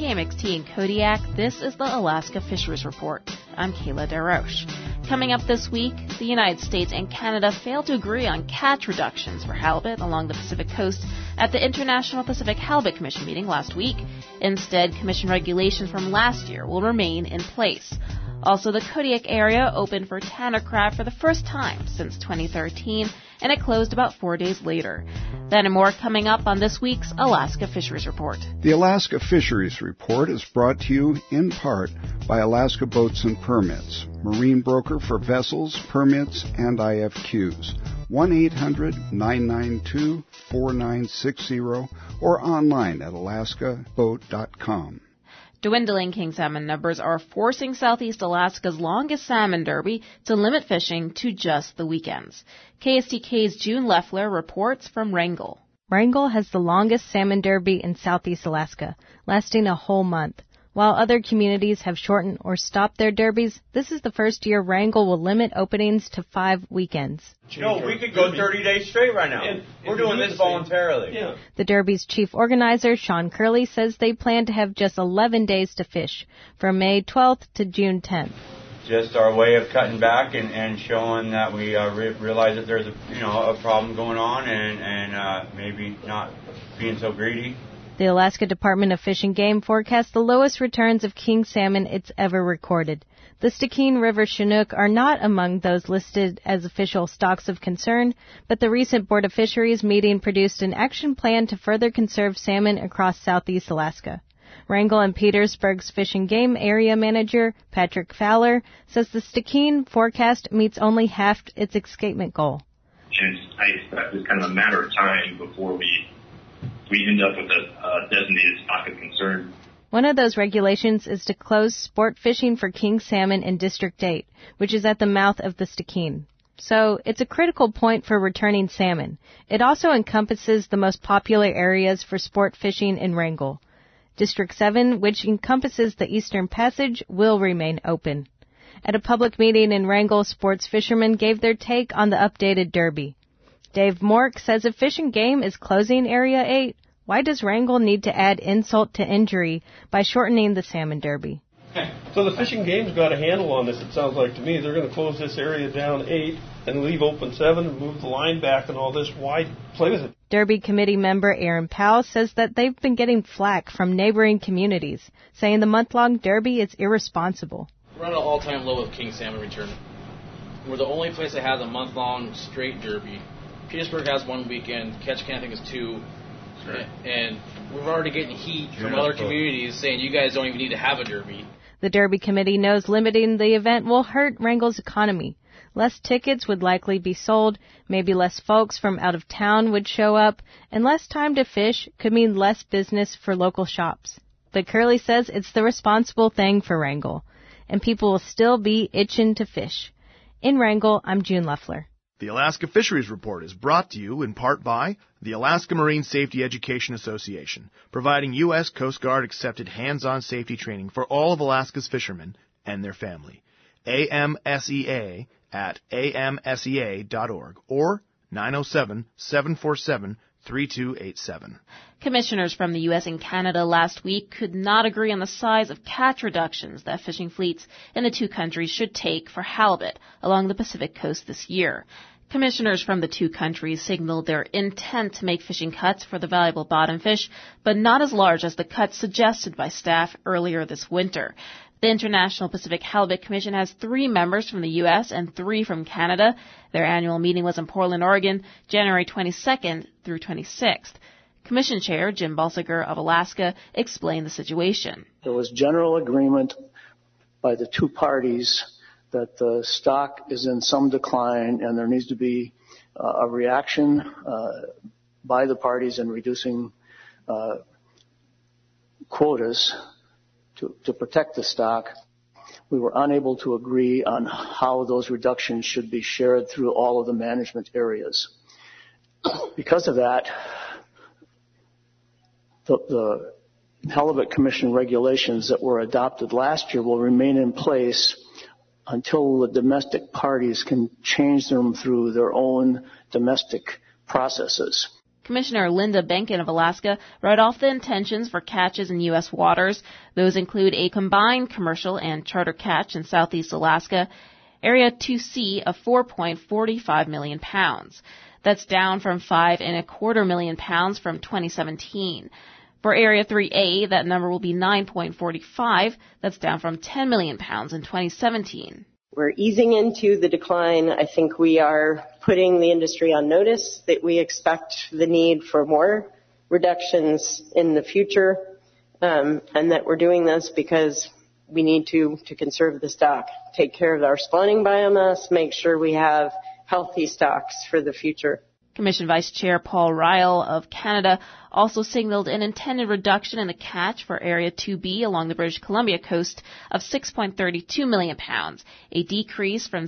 KMXT in Kodiak, this is the Alaska Fisheries Report. I'm Kayla DeRoche. Coming up this week, the United States and Canada failed to agree on catch reductions for halibut along the Pacific coast at the International Pacific Halibut Commission meeting last week. Instead, Commission regulations from last year will remain in place. Also, the Kodiak area opened for tanner crab for the first time since 2013, and it closed about 4 days later. That and more coming up on this week's Alaska Fisheries Report. The Alaska Fisheries Report is brought to you in part by Alaska Boats and Permits, marine broker for vessels, permits, and IFQs. 1-800-992-4960 or online at alaskaboat.com. Dwindling king salmon numbers are forcing Southeast Alaska's longest salmon derby to limit fishing to just the weekends. KSTK's June Leffler reports from Wrangell. Wrangell has the longest salmon derby in Southeast Alaska, lasting a whole month. While other communities have shortened or stopped their derbies, this is the first year Wrangell will limit openings to 5 weekends. No, we could go 30 days straight right now. We're doing this voluntarily. Yeah. The derby's chief organizer, Sean Curley, says they plan to have just 11 days to fish, from May 12th to June 10th. Just our way of cutting back and showing that we realize that there's a problem going on and maybe not being so greedy. The Alaska Department of Fish and Game forecasts the lowest returns of king salmon it's ever recorded. The Stikine River Chinook are not among those listed as official stocks of concern, but the recent Board of Fisheries meeting produced an action plan to further conserve salmon across Southeast Alaska. Wrangell and Petersburg's Fish and Game Area Manager, Patrick Fowler, says the Stikine forecast meets only half its escapement goal. And I expect it's kind of a matter of time before we end up with a designated stock of concern. One of those regulations is to close sport fishing for king salmon in District 8, which is at the mouth of the Stikine. So it's a critical point for returning salmon. It also encompasses the most popular areas for sport fishing in Wrangell. District 7, which encompasses the Eastern Passage, will remain open. At a public meeting in Wrangell, sports fishermen gave their take on the updated derby. Dave Mork says if Fish and Game is closing Area 8, why does Wrangell need to add insult to injury by shortening the salmon derby? So the Fish and Game's got a handle on this, it sounds like to me. They're going to close this area down 8 and leave open 7 and move the line back and all this. Why play with it? Derby committee member Aaron Powell says that they've been getting flack from neighboring communities, saying the month-long derby is irresponsible. We're at an all-time low of king salmon return. We're the only place that has a month-long straight derby. Petersburg has 1 weekend. Ketchikan, I think, is 2. Sure. And we're already getting heat from other communities saying you guys don't even need to have a derby. The Derby Committee knows limiting the event will hurt Wrangell's economy. Less tickets would likely be sold, maybe less folks from out of town would show up, and less time to fish could mean less business for local shops. But Curley says it's the responsible thing for Wrangell, and people will still be itching to fish. In Wrangell, I'm June Leffler. The Alaska Fisheries Report is brought to you in part by the Alaska Marine Safety Education Association, providing U.S. Coast Guard accepted hands-on safety training for all of Alaska's fishermen and their family. AMSEA at amsea.org or 907-747-3287. Commissioners from the U.S. and Canada last week could not agree on the size of catch reductions that fishing fleets in the two countries should take for halibut along the Pacific coast this year. Commissioners from the two countries signaled their intent to make fishing cuts for the valuable bottomfish, but not as large as the cuts suggested by staff earlier this winter. The International Pacific Halibut Commission has 3 members from the U.S. and 3 from Canada. Their annual meeting was in Portland, Oregon, January 22nd through 26th. Commission Chair Jim Balsiger of Alaska explained the situation. There was general agreement by the two parties that the stock is in some decline and there needs to be a reaction by the parties in reducing quotas to protect the stock. We were unable to agree on how those reductions should be shared through all of the management areas. Because of that, the Halibut Commission regulations that were adopted last year will remain in place until the domestic parties can change them through their own domestic processes. Commissioner Linda Benken of Alaska read off the intentions for catches in U.S. waters. Those include a combined commercial and charter catch in southeast Alaska, Area 2C of 4.45 million pounds. That's down from 5.25 million pounds from 2017. For Area 3A, that number will be 9.45. That's down from 10 million pounds in 2017. We're easing into the decline. I think we are putting the industry on notice that we expect the need for more reductions in the future, and that we're doing this because we need to conserve the stock, take care of our spawning biomass, make sure we have healthy stocks for the future. Commission Vice Chair Paul Ryle of Canada also signaled an intended reduction in the catch for Area 2B along the British Columbia coast of 6.32 million pounds, a decrease from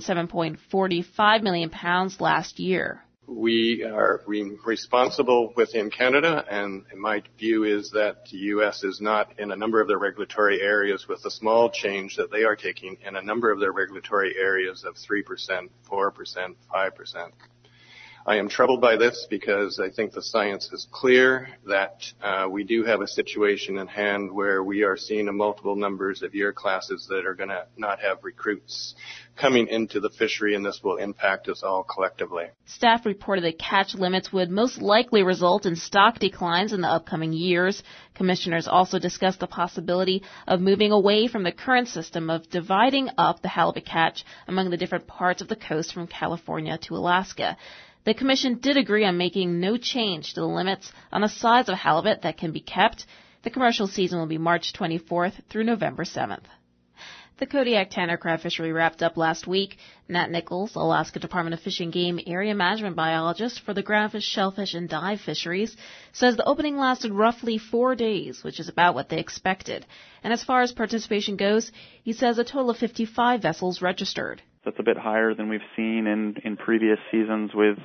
7.45 million pounds last year. We are responsible within Canada, and my view is that the U.S. is not in a number of their regulatory areas with the small change that they are taking in a number of their regulatory areas of 3%, 4%, 5%. I am troubled by this because I think the science is clear that we do have a situation in hand where we are seeing a multiple numbers of year classes that are going to not have recruits coming into the fishery, and this will impact us all collectively. Staff reported that catch limits would most likely result in stock declines in the upcoming years. Commissioners also discussed the possibility of moving away from the current system of dividing up the halibut catch among the different parts of the coast from California to Alaska. The Commission did agree on making no change to the limits on the size of halibut that can be kept. The commercial season will be March 24th through November 7th. The Kodiak Tanner crab fishery wrapped up last week. Nat Nichols, Alaska Department of Fish and Game area management biologist for the groundfish, shellfish, and dive fisheries, says the opening lasted roughly 4 days, which is about what they expected. And as far as participation goes, he says a total of 55 vessels registered. That's a bit higher than we've seen in previous seasons with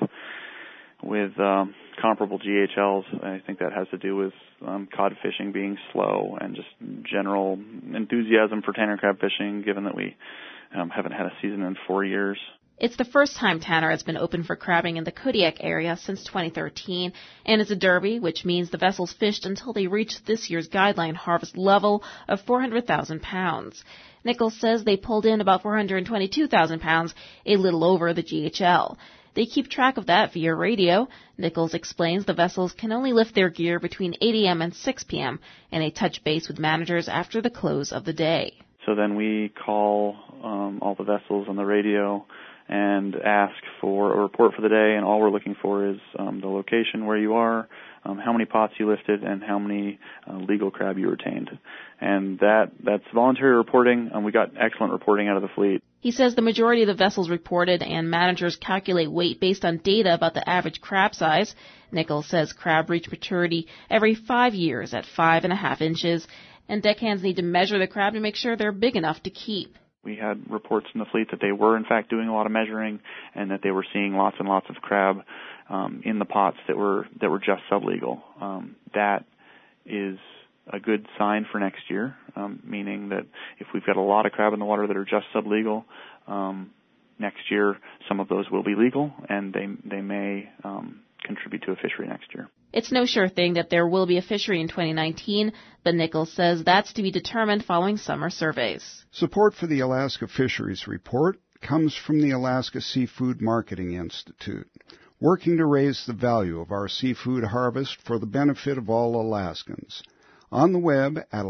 comparable GHLs. I think that has to do with cod fishing being slow and just general enthusiasm for tanner crab fishing, given that we haven't had a season in 4 years. It's the first time Tanner has been open for crabbing in the Kodiak area since 2013, and it's a derby, which means the vessels fished until they reached this year's guideline harvest level of 400,000 pounds. Nichols says they pulled in about 422,000 pounds, a little over the GHL. They keep track of that via radio. Nichols explains the vessels can only lift their gear between 8 a.m. and 6 p.m., and they touch base with managers after the close of the day. So then we call all the vessels on the radio and ask for a report for the day, and all we're looking for is the location where you are, how many pots you lifted, and how many legal crab you retained. And that's voluntary reporting, and we got excellent reporting out of the fleet. He says the majority of the vessels reported, and managers calculate weight based on data about the average crab size. Nichols says crab reach maturity every 5 years at 5.5 inches, and deckhands need to measure the crab to make sure they're big enough to keep. We had reports in the fleet that they were, in fact, doing a lot of measuring and that they were seeing lots and lots of crab in the pots that were just sublegal. That is a good sign for next year, meaning that if we've got a lot of crab in the water that are just sublegal, next year some of those will be legal, and they may contribute to a fishery next year. It's no sure thing that there will be a fishery in 2019, but Nichols says that's to be determined following summer surveys. Support for the Alaska Fisheries Report comes from the Alaska Seafood Marketing Institute, working to raise the value of our seafood harvest for the benefit of all Alaskans. On the web at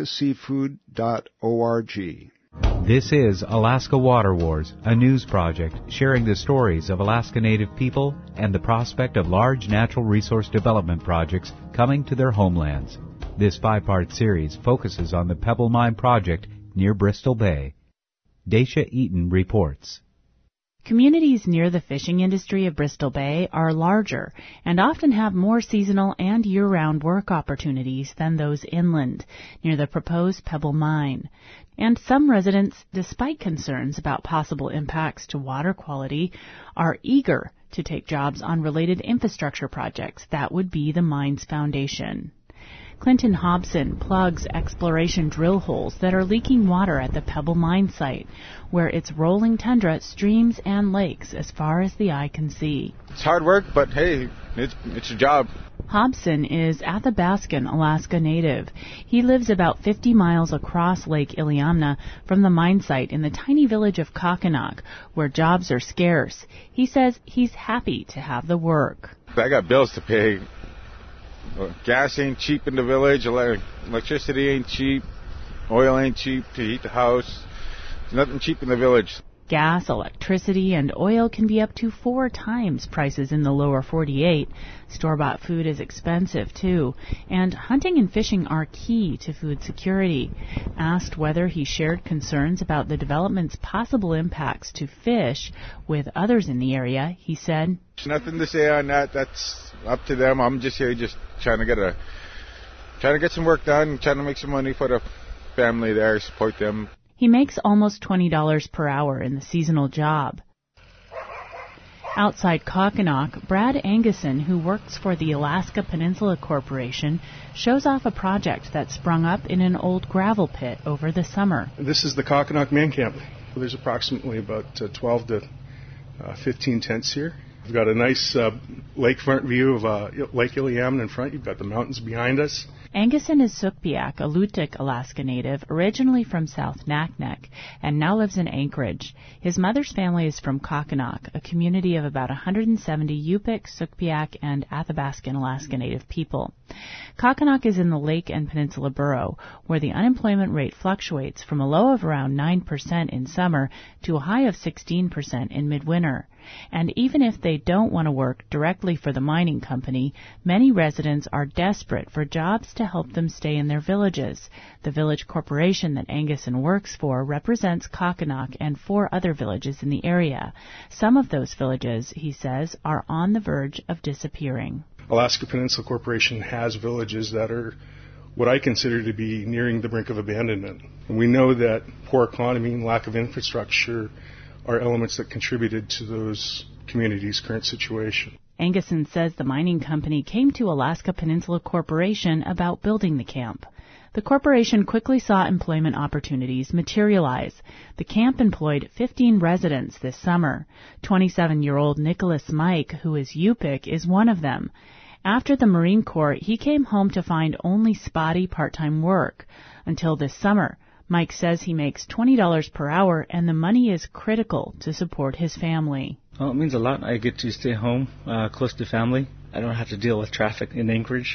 alaskaseafood.org. This is Alaska Water Wars, a news project sharing the stories of Alaska Native people and the prospect of large natural resource development projects coming to their homelands. This 5-part series focuses on the Pebble Mine project near Bristol Bay. Dacia Eaton reports. Communities near the fishing industry of Bristol Bay are larger and often have more seasonal and year-round work opportunities than those inland, near the proposed Pebble Mine. And some residents, despite concerns about possible impacts to water quality, are eager to take jobs on related infrastructure projects that would be the mine's foundation. Clinton Hobson plugs exploration drill holes that are leaking water at the Pebble Mine site, where its rolling tundra streams and lakes as far as the eye can see. It's hard work, but hey, it's a job. Hobson is Athabascan, Alaska native. He lives about 50 miles across Lake Iliamna from the mine site in the tiny village of Kokkinok, where jobs are scarce. He says he's happy to have the work. I got bills to pay. Gas ain't cheap in the village. Electricity ain't cheap. Oil ain't cheap to heat the house. There's nothing cheap in the village. Gas, electricity, and oil can be up to 4 times prices in the lower 48. Store-bought food is expensive, too. And hunting and fishing are key to food security. Asked whether he shared concerns about the development's possible impacts to fish with others in the area, he said, There's nothing to say on that. That's up to them. I'm just here trying to get some work done, trying to make some money for the family there, support them. He makes almost $20 per hour in the seasonal job. Outside Kokkinok, Brad Anguson, who works for the Alaska Peninsula Corporation, shows off a project that sprung up in an old gravel pit over the summer. This is the Kokkinok Man Camp. There's approximately about 12 to 15 tents here. We've got a nice lakefront view of Lake Iliamna in front. You've got the mountains behind us. Anguson is Sukpiak, a Lutuk, Alaska native, originally from South Naknek, and now lives in Anchorage. His mother's family is from Kokkinok, a community of about 170 Yupik, Sukpiak, and Athabascan Alaska native people. Kokkinok is in the Lake and Peninsula Borough, where the unemployment rate fluctuates from a low of around 9% in summer to a high of 16% in midwinter. And even if they don't want to work directly for the mining company, many residents are desperate for jobs to help them stay in their villages. The village corporation that Anguson works for represents Kokkinok and 4 other villages in the area. Some of those villages, he says, are on the verge of disappearing. Alaska Peninsula Corporation has villages that are what I consider to be nearing the brink of abandonment. And we know that poor economy and lack of infrastructure are elements that contributed to those communities' current situation. Anguson says the mining company came to Alaska Peninsula Corporation about building the camp. The corporation quickly saw employment opportunities materialize. The camp employed 15 residents this summer. 27-year-old Nicholas Mike, who is Yupik, is one of them. After the Marine Corps, he came home to find only spotty part-time work. Until this summer, Mike says he makes $20 per hour, and the money is critical to support his family. Well, it means a lot. I get to stay home, close to family. I don't have to deal with traffic in Anchorage.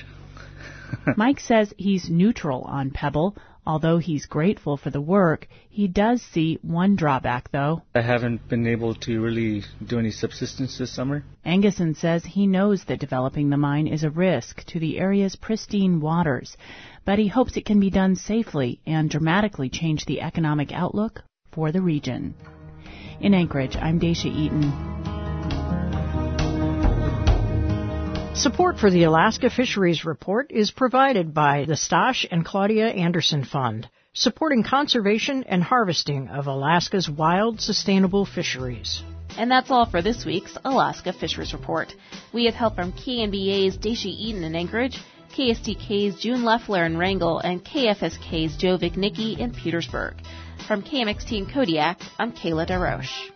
Mike says he's neutral on Pebble. Although he's grateful for the work, he does see one drawback, though. I haven't been able to really do any subsistence this summer. Anguson says he knows that developing the mine is a risk to the area's pristine waters, but he hopes it can be done safely and dramatically change the economic outlook for the region. In Anchorage, I'm Daisha Eaton. Support for the Alaska Fisheries Report is provided by the Stosh and Claudia Anderson Fund, supporting conservation and harvesting of Alaska's wild, sustainable fisheries. And that's all for this week's Alaska Fisheries Report. We have help from KNBA's Daisha Eaton in Anchorage, KSTK's June Leffler in Wrangell, and KFSK's Joe Vicnicki in Petersburg. From KMXT in Kodiak, I'm Kayla DeRoche.